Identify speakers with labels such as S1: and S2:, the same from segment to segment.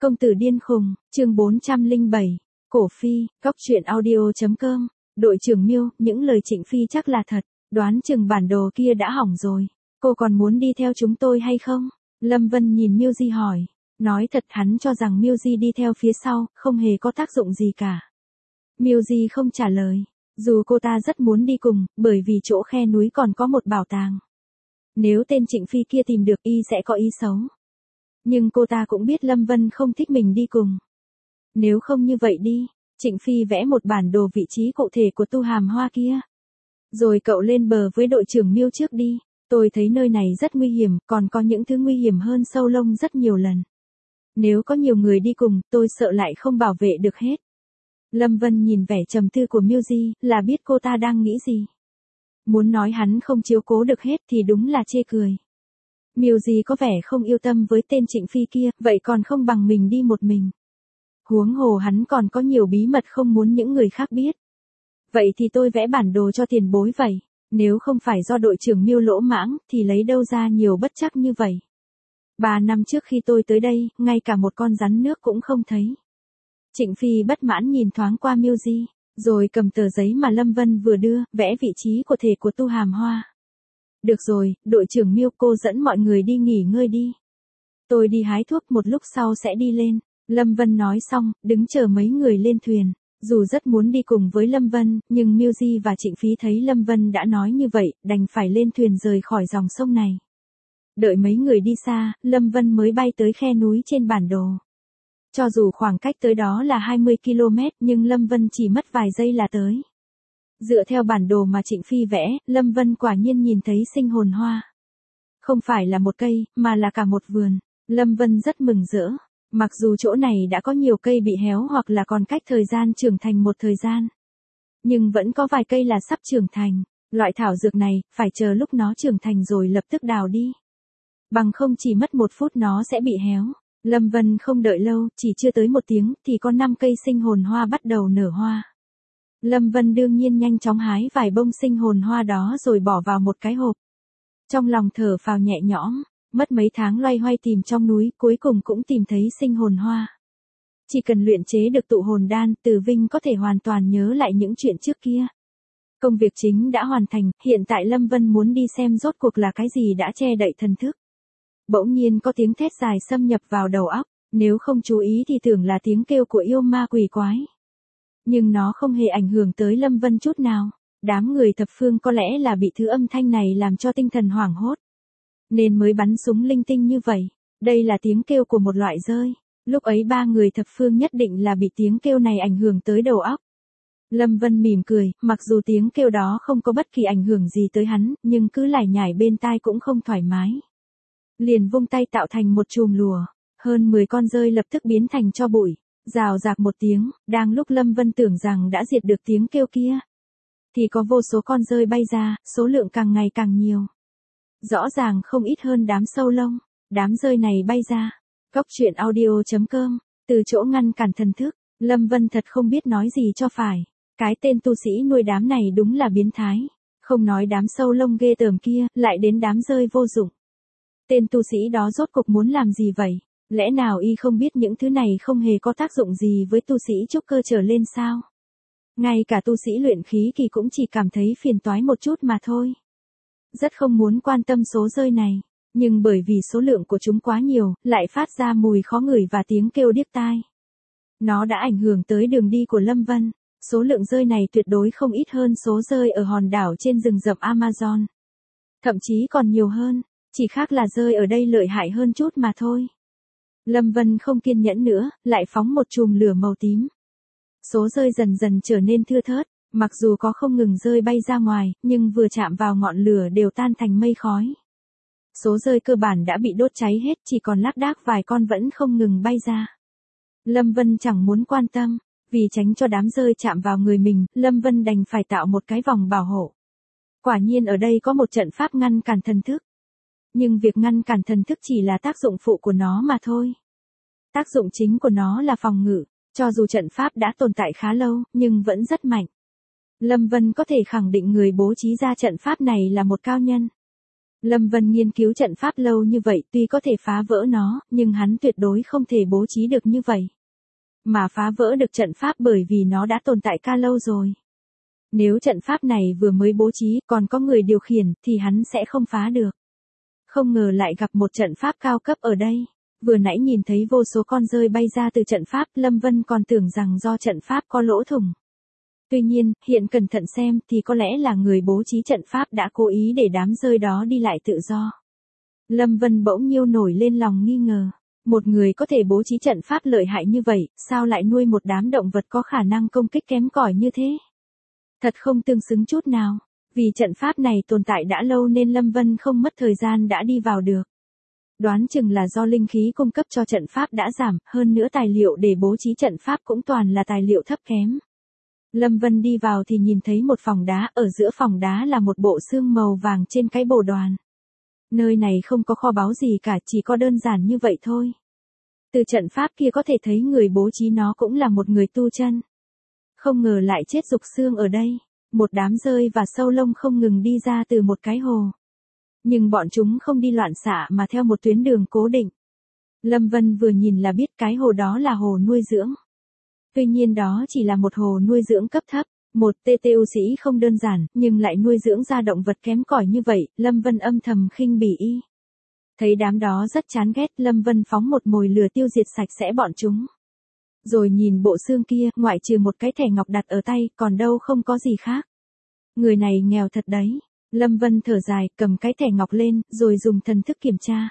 S1: Công tử điên khùng, chương 407. Cổ phi, góc truyện audio.com. Đội trưởng Miêu, những lời Trịnh Phi chắc là thật, đoán chừng bản đồ kia đã hỏng rồi. Cô còn muốn đi theo chúng tôi hay không? Lâm Vân nhìn Miêu Di hỏi. Nói thật hắn cho rằng Miêu Di đi theo phía sau, không hề có tác dụng gì cả. Miêu Di không trả lời. Dù cô ta rất muốn đi cùng, bởi vì chỗ khe núi còn có một bảo tàng. Nếu tên Trịnh Phi kia tìm được y sẽ có ý xấu. Nhưng cô ta cũng biết Lâm Vân không thích mình đi cùng. Nếu không như vậy đi, Trịnh Phi vẽ một bản đồ vị trí cụ thể của tu hàm hoa kia. Rồi cậu lên bờ với đội trưởng Miêu trước đi. Tôi thấy nơi này rất nguy hiểm, còn có những thứ nguy hiểm hơn sâu lông rất nhiều lần. Nếu có nhiều người đi cùng, tôi sợ lại không bảo vệ được hết. Lâm Vân nhìn vẻ trầm tư của Miêu Di, là biết cô ta đang nghĩ gì. Muốn nói hắn không chiếu cố được hết thì đúng là chê cười. Miêu Di có vẻ không yêu tâm với tên Trịnh Phi kia, vậy còn không bằng mình đi một mình. Huống hồ hắn còn có nhiều bí mật không muốn những người khác biết. Vậy thì tôi vẽ bản đồ cho tiền bối vậy. Nếu không phải do đội trưởng Miêu lỗ mãng, thì lấy đâu ra nhiều bất trắc như vậy. 3 năm trước khi tôi tới đây, ngay cả một con rắn nước cũng không thấy. Trịnh Phi bất mãn nhìn thoáng qua Miêu Di, rồi cầm tờ giấy mà Lâm Vân vừa đưa, vẽ vị trí cụ thể của tu hàm hoa. Được rồi, đội trưởng Miêu, cô dẫn mọi người đi nghỉ ngơi đi. Tôi đi hái thuốc, một lúc sau sẽ đi lên. Lâm Vân nói xong, đứng chờ mấy người lên thuyền. Dù rất muốn đi cùng với Lâm Vân, nhưng Miêu Di và Trịnh Phi thấy Lâm Vân đã nói như vậy, đành phải lên thuyền rời khỏi dòng sông này. Đợi mấy người đi xa, Lâm Vân mới bay tới khe núi trên bản đồ. Cho dù khoảng cách tới đó là 20 km, nhưng Lâm Vân chỉ mất vài giây là tới. Dựa theo bản đồ mà Trịnh Phi vẽ, Lâm Vân quả nhiên nhìn thấy sinh hồn hoa. Không phải là một cây, mà là cả một vườn. Lâm Vân rất mừng rỡ. Mặc dù chỗ này đã có nhiều cây bị héo hoặc là còn cách thời gian trưởng thành một thời gian. Nhưng vẫn có vài cây là sắp trưởng thành. Loại thảo dược này, phải chờ lúc nó trưởng thành rồi lập tức đào đi. Bằng không chỉ mất 1 phút nó sẽ bị héo. Lâm Vân không đợi lâu, chỉ chưa tới 1 tiếng thì có 5 cây sinh hồn hoa bắt đầu nở hoa. Lâm Vân đương nhiên nhanh chóng hái vài bông sinh hồn hoa đó rồi bỏ vào một cái hộp. Trong lòng thở phào nhẹ nhõm, mất mấy tháng loay hoay tìm trong núi, cuối cùng cũng tìm thấy sinh hồn hoa. Chỉ cần luyện chế được tụ hồn đan, Từ Vinh có thể hoàn toàn nhớ lại những chuyện trước kia. Công việc chính đã hoàn thành, hiện tại Lâm Vân muốn đi xem rốt cuộc là cái gì đã che đậy thần thức. Bỗng nhiên có tiếng thét dài xâm nhập vào đầu óc, nếu không chú ý thì tưởng là tiếng kêu của yêu ma quỷ quái. Nhưng nó không hề ảnh hưởng tới Lâm Vân chút nào. Đám người thập phương có lẽ là bị thứ âm thanh này làm cho tinh thần hoảng hốt, nên mới bắn súng linh tinh như vậy. Đây là tiếng kêu của một loại dơi. Lúc ấy 3 người thập phương nhất định là bị tiếng kêu này ảnh hưởng tới đầu óc. Lâm Vân mỉm cười, mặc dù tiếng kêu đó không có bất kỳ ảnh hưởng gì tới hắn, nhưng cứ lải nhải bên tai cũng không thoải mái. Liền vung tay tạo thành một chùm lùa. Hơn 10 con dơi lập tức biến thành tro bụi. Rào rạc một tiếng, đang lúc Lâm Vân tưởng rằng đã diệt được tiếng kêu kia, thì có vô số con dơi bay ra, số lượng càng ngày càng nhiều. Rõ ràng không ít hơn đám sâu lông. Đám dơi này bay ra. Góc truyện audio.com. Từ chỗ ngăn cản thần thức, Lâm Vân thật không biết nói gì cho phải. Cái tên tu sĩ nuôi đám này đúng là biến thái. Không nói đám sâu lông ghê tởm kia, lại đến đám dơi vô dụng. Tên tu sĩ đó rốt cục muốn làm gì vậy? Lẽ nào y không biết những thứ này không hề có tác dụng gì với tu sĩ trúc cơ trở lên sao? Ngay cả tu sĩ luyện khí kỳ cũng chỉ cảm thấy phiền toái một chút mà thôi. Rất không muốn quan tâm số dơi này, nhưng bởi vì số lượng của chúng quá nhiều, lại phát ra mùi khó ngửi và tiếng kêu điếc tai. Nó đã ảnh hưởng tới đường đi của Lâm Vân. Số lượng dơi này tuyệt đối không ít hơn số dơi ở hòn đảo trên rừng rậm Amazon. Thậm chí còn nhiều hơn, chỉ khác là dơi ở đây lợi hại hơn chút mà thôi. Lâm Vân không kiên nhẫn nữa, lại phóng một chùm lửa màu tím. Số dơi dần dần trở nên thưa thớt, mặc dù có không ngừng rơi bay ra ngoài, nhưng vừa chạm vào ngọn lửa đều tan thành mây khói. Số dơi cơ bản đã bị đốt cháy hết, chỉ còn lác đác vài con vẫn không ngừng bay ra. Lâm Vân chẳng muốn quan tâm, vì tránh cho đám dơi chạm vào người mình, Lâm Vân đành phải tạo một cái vòng bảo hộ. Quả nhiên ở đây có một trận pháp ngăn cản thần thức. Nhưng việc ngăn cản thần thức chỉ là tác dụng phụ của nó mà thôi. Tác dụng chính của nó là phòng ngự, cho dù trận pháp đã tồn tại khá lâu, nhưng vẫn rất mạnh. Lâm Vân có thể khẳng định người bố trí ra trận pháp này là một cao nhân. Lâm Vân nghiên cứu trận pháp lâu như vậy tuy có thể phá vỡ nó, nhưng hắn tuyệt đối không thể bố trí được như vậy. Mà phá vỡ được trận pháp bởi vì nó đã tồn tại ca lâu rồi. Nếu trận pháp này vừa mới bố trí còn có người điều khiển thì hắn sẽ không phá được. Không ngờ lại gặp một trận pháp cao cấp ở đây. Vừa nãy nhìn thấy vô số con rơi bay ra từ trận pháp, Lâm Vân còn tưởng rằng do trận pháp có lỗ thủng. Tuy nhiên, hiện cẩn thận xem thì có lẽ là người bố trí trận pháp đã cố ý để đám rơi đó đi lại tự do. Lâm Vân bỗng nhiêu nổi lên lòng nghi ngờ. Một người có thể bố trí trận pháp lợi hại như vậy, sao lại nuôi một đám động vật có khả năng công kích kém cỏi như thế? Thật không tương xứng chút nào. Vì trận pháp này tồn tại đã lâu nên Lâm Vân không mất thời gian đã đi vào được. Đoán chừng là do linh khí cung cấp cho trận pháp đã giảm, hơn nữa tài liệu để bố trí trận pháp cũng toàn là tài liệu thấp kém. Lâm Vân đi vào thì nhìn thấy một phòng đá, ở giữa phòng đá là một bộ xương màu vàng trên cái bồ đoàn. Nơi này không có kho báu gì cả, chỉ có đơn giản như vậy thôi. Từ trận pháp kia có thể thấy người bố trí nó cũng là một người tu chân. Không ngờ lại chết dục xương ở đây. Một đám rơi và sâu lông không ngừng đi ra từ một cái hồ. Nhưng bọn chúng không đi loạn xạ mà theo một tuyến đường cố định. Lâm Vân vừa nhìn là biết cái hồ đó là hồ nuôi dưỡng. Tuy nhiên đó chỉ là một hồ nuôi dưỡng cấp thấp. Một TTU sĩ không đơn giản, nhưng lại nuôi dưỡng ra động vật kém cỏi như vậy, Lâm Vân âm thầm khinh bỉ y. Thấy đám đó rất chán ghét, Lâm Vân phóng một mồi lửa tiêu diệt sạch sẽ bọn chúng. Rồi nhìn bộ xương kia, ngoại trừ một cái thẻ ngọc đặt ở tay, còn đâu không có gì khác. Người này nghèo thật đấy. Lâm Vân thở dài, cầm cái thẻ ngọc lên, rồi dùng thần thức kiểm tra.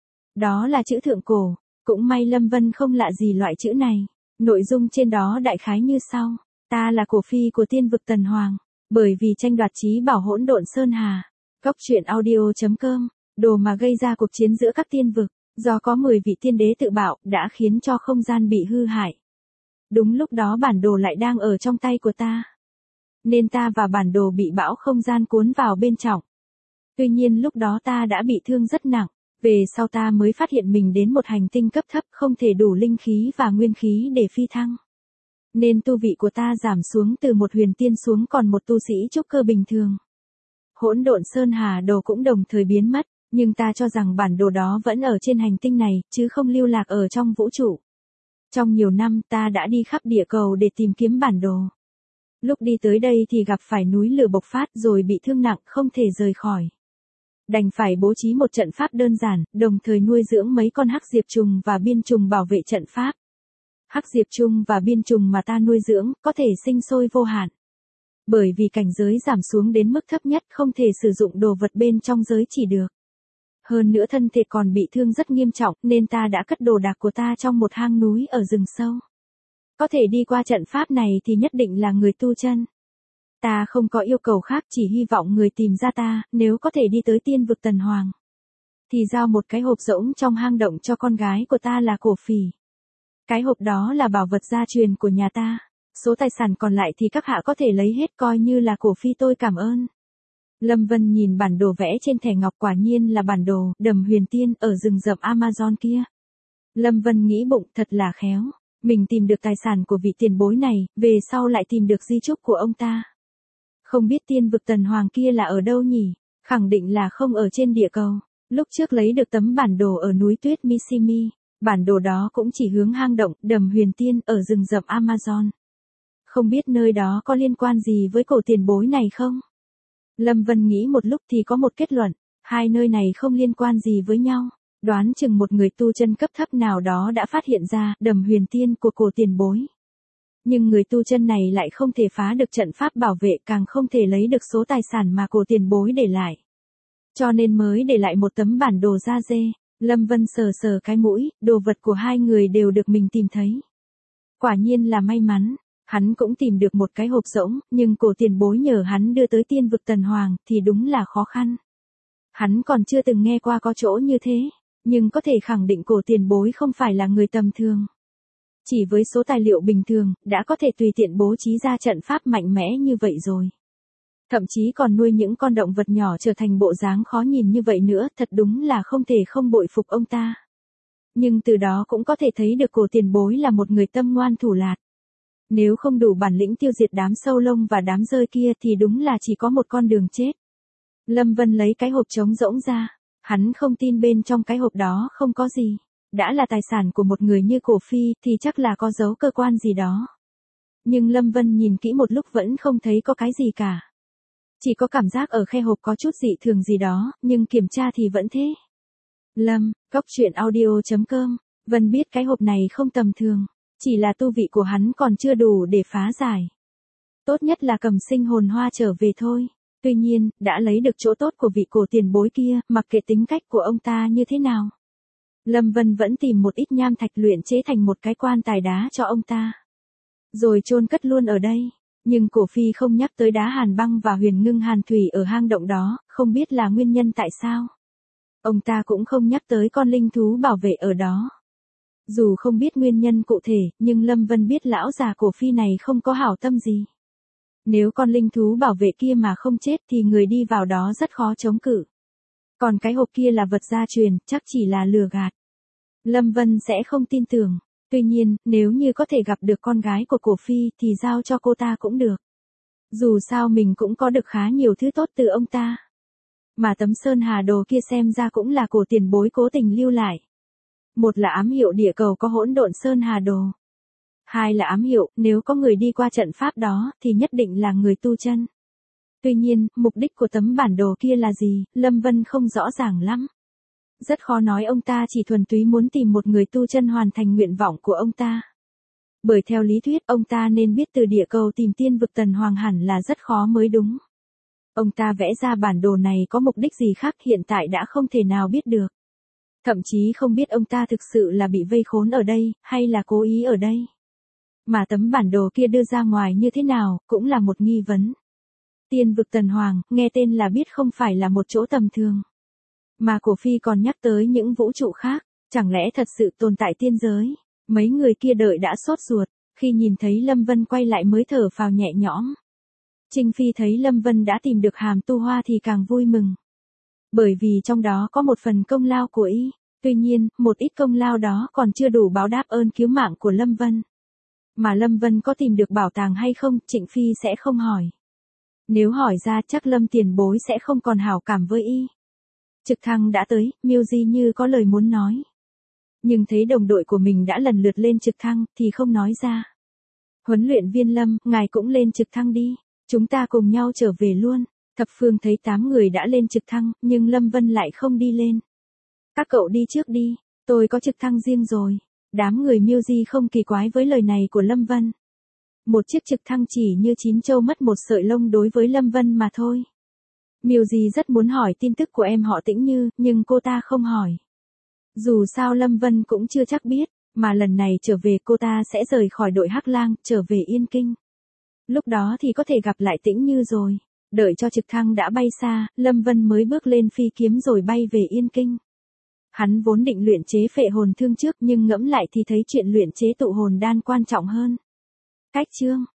S1: Đó là chữ thượng cổ, cũng may Lâm Vân không lạ gì loại chữ này. Nội dung trên đó đại khái như sau. Ta là cổ phi của tiên vực Tần Hoàng, bởi vì tranh đoạt chí bảo hỗn độn Sơn Hà. Góc truyện audio.com, đồ mà gây ra cuộc chiến giữa các tiên vực, do có 10 vị tiên đế tự bạo, đã khiến cho không gian bị hư hại. Đúng lúc đó bản đồ lại đang ở trong tay của ta. Nên ta và bản đồ bị bão không gian cuốn vào bên trong. Tuy nhiên lúc đó ta đã bị thương rất nặng. Về sau ta mới phát hiện mình đến một hành tinh cấp thấp không thể đủ linh khí và nguyên khí để phi thăng. Nên tu vị của ta giảm xuống từ một huyền tiên xuống còn một tu sĩ trúc cơ bình thường. Hỗn độn Sơn Hà đồ cũng đồng thời biến mất, nhưng ta cho rằng bản đồ đó vẫn ở trên hành tinh này, chứ không lưu lạc ở trong vũ trụ. Trong nhiều năm ta đã đi khắp địa cầu để tìm kiếm bản đồ. Lúc đi tới đây thì gặp phải núi lửa bộc phát rồi bị thương nặng không thể rời khỏi. Đành phải bố trí một trận pháp đơn giản, đồng thời nuôi dưỡng mấy con hắc diệp trùng và biên trùng bảo vệ trận pháp. Hắc diệp trùng và biên trùng mà ta nuôi dưỡng có thể sinh sôi vô hạn. Bởi vì cảnh giới giảm xuống đến mức thấp nhất không thể sử dụng đồ vật bên trong giới chỉ được. Hơn nữa thân thể còn bị thương rất nghiêm trọng nên ta đã cất đồ đạc của ta trong một hang núi ở rừng sâu. Có thể đi qua trận pháp này thì nhất định là người tu chân. Ta không có yêu cầu khác, chỉ hy vọng người tìm ra ta, nếu có thể đi tới tiên vực Tần Hoàng. Thì giao một cái hộp rỗng trong hang động cho con gái của ta là Cổ Phỉ. Cái hộp đó là bảo vật gia truyền của nhà ta. Số tài sản còn lại thì các hạ có thể lấy hết coi như là Cổ Phi tôi cảm ơn. Lâm Vân nhìn bản đồ vẽ trên thẻ ngọc, quả nhiên là bản đồ Đầm Huyền Tiên ở rừng rậm Amazon kia. Lâm Vân nghĩ bụng thật là khéo. Mình tìm được tài sản của vị tiền bối này, về sau lại tìm được di chúc của ông ta. Không biết tiên vực Tần Hoàng kia là ở đâu nhỉ? Khẳng định là không ở trên địa cầu. Lúc trước lấy được tấm bản đồ ở núi tuyết Missimi, bản đồ đó cũng chỉ hướng hang động Đầm Huyền Tiên ở rừng rậm Amazon. Không biết nơi đó có liên quan gì với cổ tiền bối này không? Lâm Vân nghĩ một lúc thì có một kết luận, hai nơi này không liên quan gì với nhau. Đoán chừng một người tu chân cấp thấp nào đó đã phát hiện ra Đầm Huyền Tiên của cổ tiền bối. Nhưng người tu chân này lại không thể phá được trận pháp bảo vệ, càng không thể lấy được số tài sản mà cổ tiền bối để lại. Cho nên mới để lại một tấm bản đồ da dê. Lâm Vân sờ sờ cái mũi, đồ vật của hai người đều được mình tìm thấy. Quả nhiên là may mắn, hắn cũng tìm được một cái hộp rỗng, nhưng cổ tiền bối nhờ hắn đưa tới tiên vực Tần Hoàng thì đúng là khó khăn. Hắn còn chưa từng nghe qua có chỗ như thế, nhưng có thể khẳng định cổ tiền bối không phải là người tầm thường. Chỉ với số tài liệu bình thường, đã có thể tùy tiện bố trí ra trận pháp mạnh mẽ như vậy rồi. Thậm chí còn nuôi những con động vật nhỏ trở thành bộ dáng khó nhìn như vậy nữa, thật đúng là không thể không bội phục ông ta. Nhưng từ đó cũng có thể thấy được cổ tiền bối là một người tâm ngoan thủ lạt. Nếu không đủ bản lĩnh tiêu diệt đám sâu lông và đám rơi kia thì đúng là chỉ có một con đường chết. Lâm Vân lấy cái hộp trống rỗng ra. Hắn không tin bên trong cái hộp đó không có gì. Đã là tài sản của một người như Cổ Phi thì chắc là có giấu cơ quan gì đó. Nhưng Lâm Vân nhìn kỹ một lúc vẫn không thấy có cái gì cả. Chỉ có cảm giác ở khe hộp có chút dị thường gì đó, nhưng kiểm tra thì vẫn thế. Góc truyện audio.com. Vân biết cái hộp này không tầm thường. Chỉ là tu vị của hắn còn chưa đủ để phá giải. Tốt nhất là cầm sinh hồn hoa trở về thôi. Tuy nhiên, đã lấy được chỗ tốt của vị cổ tiền bối kia, mặc kệ tính cách của ông ta như thế nào. Lâm Vân vẫn tìm một ít nham thạch luyện chế thành một cái quan tài đá cho ông ta. Rồi chôn cất luôn ở đây. Nhưng Cổ Phi không nhắc tới đá hàn băng và huyền ngưng hàn thủy ở hang động đó, không biết là nguyên nhân tại sao. Ông ta cũng không nhắc tới con linh thú bảo vệ ở đó. Dù không biết nguyên nhân cụ thể, nhưng Lâm Vân biết lão già Cổ Phi này không có hảo tâm gì. Nếu con linh thú bảo vệ kia mà không chết thì người đi vào đó rất khó chống cự. Còn cái hộp kia là vật gia truyền, chắc chỉ là lừa gạt. Lâm Vân sẽ không tin tưởng. Tuy nhiên, nếu như có thể gặp được con gái của Cổ Phi thì giao cho cô ta cũng được. Dù sao mình cũng có được khá nhiều thứ tốt từ ông ta. Mà tấm sơn hà đồ kia xem ra cũng là cổ tiền bối cố tình lưu lại. Một là ám hiệu địa cầu có hỗn độn sơn hà đồ. Hai là ám hiệu, nếu có người đi qua trận pháp đó thì nhất định là người tu chân. Tuy nhiên, mục đích của tấm bản đồ kia là gì, Lâm Vân không rõ ràng lắm. Rất khó nói ông ta chỉ thuần túy muốn tìm một người tu chân hoàn thành nguyện vọng của ông ta. Bởi theo lý thuyết ông ta nên biết từ địa cầu tìm tiên vực Tần Hoàng hẳn là rất khó mới đúng. Ông ta vẽ ra bản đồ này có mục đích gì khác hiện tại đã không thể nào biết được. Thậm chí không biết ông ta thực sự là bị vây khốn ở đây, hay là cố ý ở đây. Mà tấm bản đồ kia đưa ra ngoài như thế nào, cũng là một nghi vấn. Tiên vực Tần Hoàng, nghe tên là biết không phải là một chỗ tầm thường. Mà Cổ Phi còn nhắc tới những vũ trụ khác, chẳng lẽ thật sự tồn tại tiên giới. Mấy người kia đợi đã sốt ruột, khi nhìn thấy Lâm Vân quay lại mới thở phào nhẹ nhõm. Trinh Phi thấy Lâm Vân đã tìm được hàm tu hoa thì càng vui mừng. Bởi vì trong đó có một phần công lao của y, tuy nhiên, một ít công lao đó còn chưa đủ báo đáp ơn cứu mạng của Lâm Vân. Mà Lâm Vân có tìm được bảo tàng hay không, Trịnh Phi sẽ không hỏi. Nếu hỏi ra chắc Lâm tiền bối sẽ không còn hảo cảm với y. Trực thăng đã tới, Miêu Di như có lời muốn nói. Nhưng thấy đồng đội của mình đã lần lượt lên trực thăng thì không nói ra. Huấn luyện viên Lâm, ngài cũng lên trực thăng đi. Chúng ta cùng nhau trở về luôn. Thập Phương thấy 8 người đã lên trực thăng, nhưng Lâm Vân lại không đi lên. Các cậu đi trước đi, tôi có trực thăng riêng rồi. Đám người Miêu Di không kỳ quái với lời này của Lâm Vân. Một chiếc trực thăng chỉ như chín châu mất một sợi lông đối với Lâm Vân mà thôi. Miêu Di rất muốn hỏi tin tức của em họ Tĩnh Như, nhưng cô ta không hỏi. Dù sao Lâm Vân cũng chưa chắc biết, mà lần này trở về cô ta sẽ rời khỏi đội Hắc Lang, trở về Yên Kinh. Lúc đó thì có thể gặp lại Tĩnh Như rồi. Đợi cho trực thăng đã bay xa, Lâm Vân mới bước lên phi kiếm rồi bay về Yên Kinh. Hắn vốn định luyện chế phệ hồn thương trước nhưng ngẫm lại thì thấy chuyện luyện chế tụ hồn đan quan trọng hơn. Cách chương